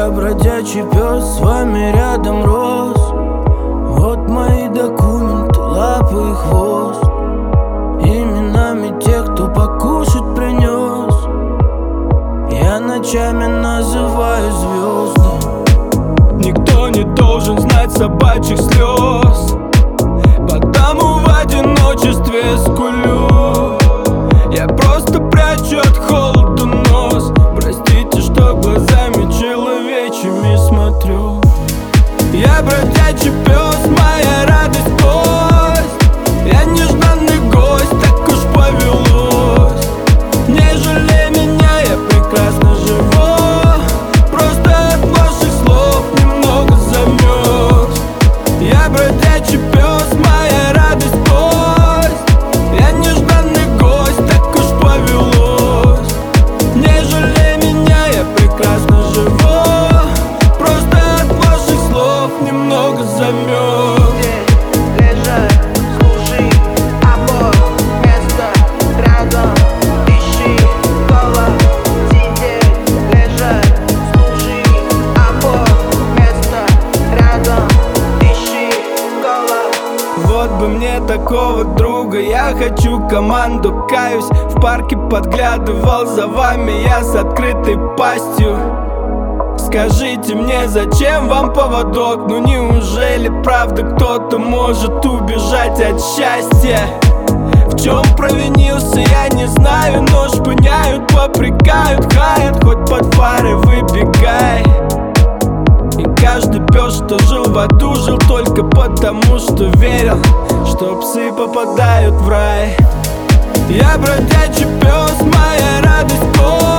Я бродячий пес, с вами рядом рос. Вот мои документы, лапы и хвост, именами тех, кто покушать принес. Я ночами называю звезды. Никто не должен знать собачьих слез, потому в одиночестве скулю. Я просто прячу от холода нос. Простите, что глазами человечьими смотрю. Я бродячий пес, моя радость, кость. Я нежданный гость, так уж повелось. Не жалей меня, я прекрасно живу. Просто от ваших слов немного замерз. Я бродячий пес, моя радость, кость. Я нежданный гость, так уж повелось. Не жалей меня, я прекрасно живу. Просто от ваших слов немного замерз. Здесь лежать, служи, обор, место рядом, ищи голод. Сидеть, лежать, служи, обор, место рядом, ищи голод. Вот бы мне такого друга, я хочу команду, каюсь. В парке подглядывал за вами я с открытой пастью. Скажите мне, зачем вам поводок? Ну неужели правда кто-то может убежать от счастья? В чем провинился, я не знаю, но шпыняют, попрекают, хаят, хоть под фары выбегай. И каждый пес, что жил в аду, жил только потому, что верил, что псы попадают в рай. Я бродячий пес, моя радость,